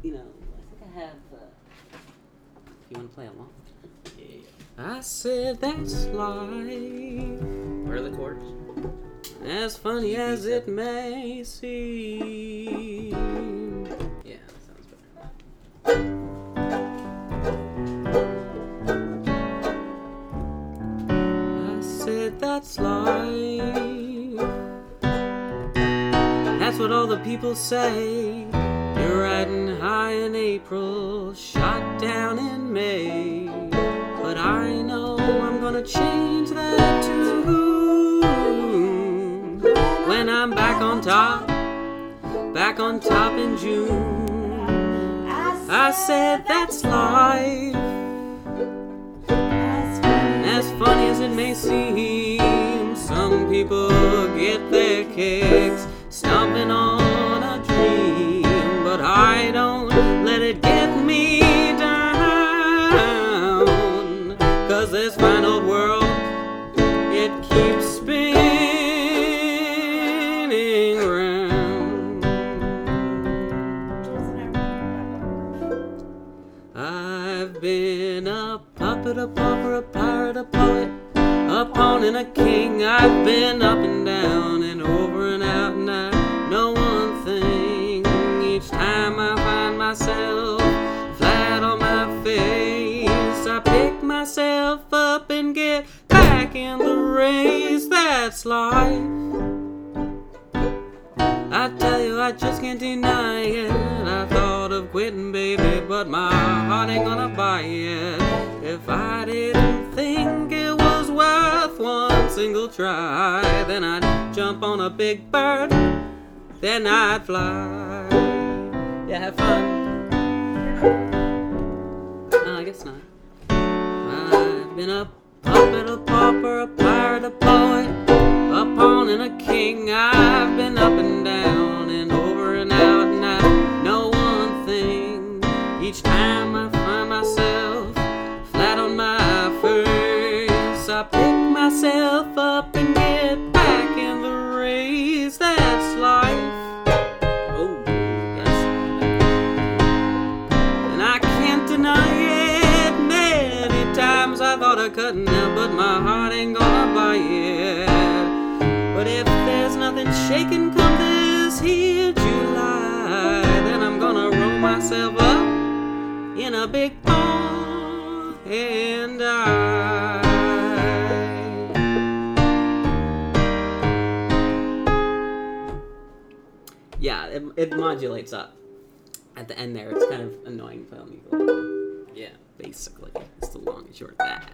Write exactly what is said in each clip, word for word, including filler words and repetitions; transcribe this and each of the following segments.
you know, I think I have, uh, if you want to play along. Yeah. I said that's life. Where are the chords? As funny as it may seem. Yeah, that sounds better. I said that's life. That's what all the people say. You're riding high in April, shot down in May. But I know I'm gonna change that too. When I'm back on top, back on top in June. I said that's life. As funny as it may seem, some people get their kicks stomping on a dream. But I don't let it get me down, 'cause this fine old world, it keeps spinning round. I've been a puppet, a pauper, a pirate, a poet, a pawn and a king. I've been up and down and over and out, and I know one thing. Each time I find myself flat on my face, I pick myself up and get back in the race. That's life. I tell you, I just can't deny it. I thought of quitting, baby, but my heart ain't gonna buy it. If I didn't think it was worth one single try, then I'd jump on a big bird, then I'd fly. Yeah, have fun. No, I guess not. I've been a puppet, a pauper, a pirate, a poet, a pawn and a king. I've been up and down and over and out, and I know one thing. Each time I find myself flat on my face, I pick myself up and get back in the race. That's life. Oh, that's And I can't deny it. Many times I thought of cutting out, but my heart ain't gonna buy it. But if there's nothing shaking come this here July, then I'm gonna roll myself up in a big ball and die. Yeah, it, it modulates up. At the end there, it's kind of annoying to play on the ukulele. yeah. Basically, it's the long and short of that.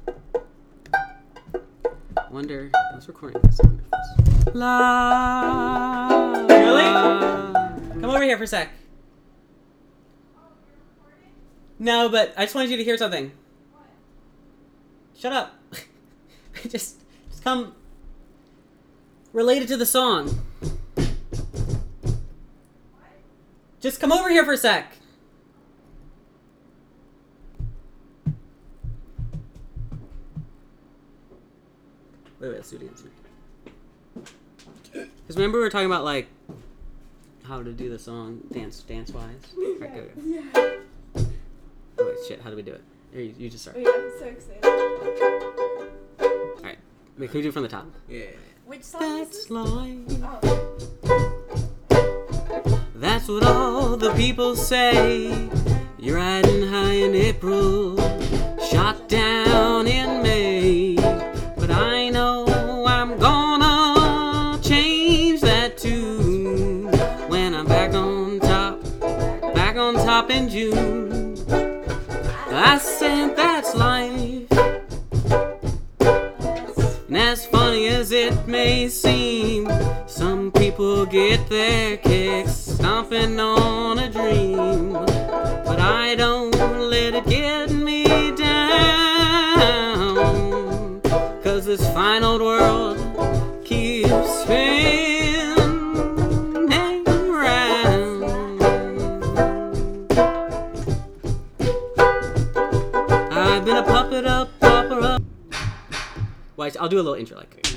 Wonder, I was recording this. I wonder if this- La. Really? Come over here for a sec. No, but I just wanted you to hear something. Shut up. just, just come. Relate it to the song. Just come over here for a sec. Wait, wait, let's do it again. Because remember we were talking about, like, how to do the song dance, dance-wise? Right, go, go. Yeah. Oh, wait, shit, how do we do it? Here, you, you just start. Oh, yeah, I'm so excited. Alright. Wait, can we do it from the top? Yeah. Which song is That's this? life. Oh. That's what all the people say. You're riding high in April, shot down in May. But I know I'm gonna change that too. When I'm back on top, back on top in June. I said that's life. And as funny as it may seem, some people get their kicks stomping on a dream. But I don't let it get me down, 'cause this fine old world keeps spinning round. I've been a puppet, a pauper, a... Well, I'll do a little intro like